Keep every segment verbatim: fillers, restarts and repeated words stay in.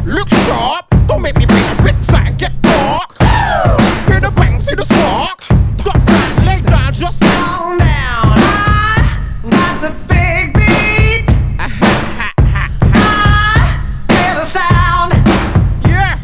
up, look sharp. Don't make me paint a picture and get dark. Hear the bang, see the spark. Drop down, lay down, just calm down. I got the big beat. I hear the sound. Yeah.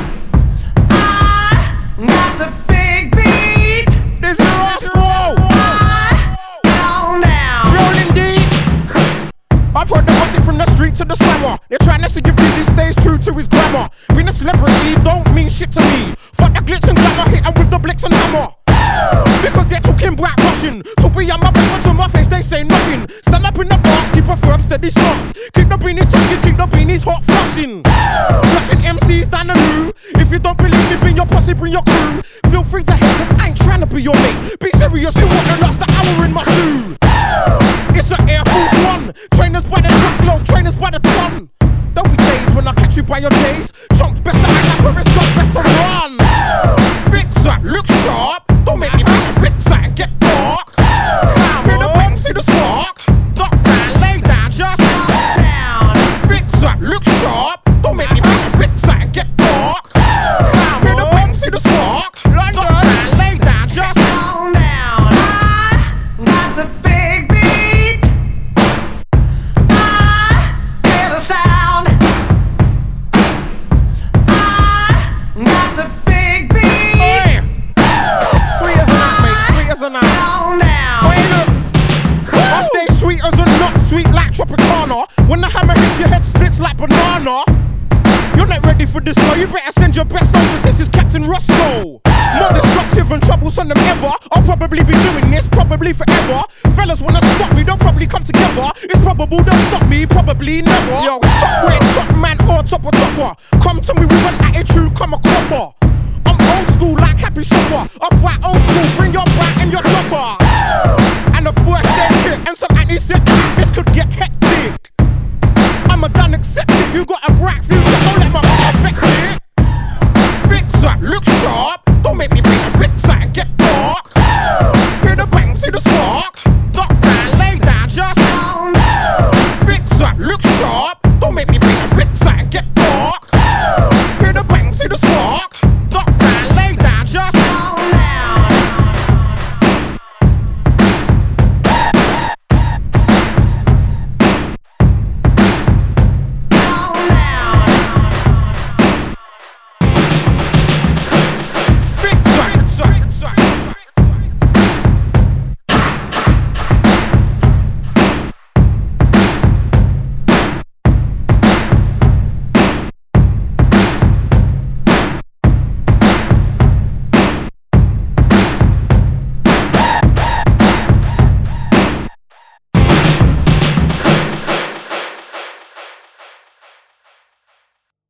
I got the big beat. This is Roscoe. Calm down. Rolling deep. I've heard the gossip from the street to the slammer. They're trying to give Busy stays true to his grammar. Being a celebrity don't mean shit to me. Fuck the glitz and glamour, hit 'em with the blitz and hammer. Because they're talking black Russian. To be on my back, to my face, they say nothing. Stand up in the box, keep a firm, steady stance. Keep the beanies talking, keep the beanies hot flushing. Flushing M Cs down the loo. If you don't believe me, bring your posse, bring your crew. Feel free to hate, cause I ain't trying to be your mate. Be serious, you won't lost the hour in my shoe. It's an Air Force One. Trainers by the truckload, trainers by the ton. There'll be days when I catch you by your J's. Chunk, best to act like Forrest Gump, best to run. Fix up, look sharp. Don't make me paint a picture and get dark. Hear the bang, see the spark. Duck down, lay down, just Calm down. fix up, look sharp. Don't make me paint a picture and get dark. Hear the bang, see the spark. Duck down, lay down, just Calm down. I got the big beat. I hear the sound. I got the big beat. Hey. Sweet as a nut, mate, sweet as a nut. Calm down. Wait, look. I stay sweet as a nut, sweet like Tropicana. When the hammer hits your head, splits like banana. You're not ready for this, no. You better send your best soldiers. This is Captain Roscoe. More destructive and troublesome than ever. I'll probably be doing this, probably forever. Fellas wanna stop me, they'll probably come together. It's probable they'll stop me, probably never. Yo, top way, top man or top or topper. Come to me with an attitude, come a cropper. I'm old school like Happy Shopper. I fight old school, bring your brat and your chopper. And a first aid kit and some antiseptic. This could get hectic. I'm a done accepted, you got a bright future.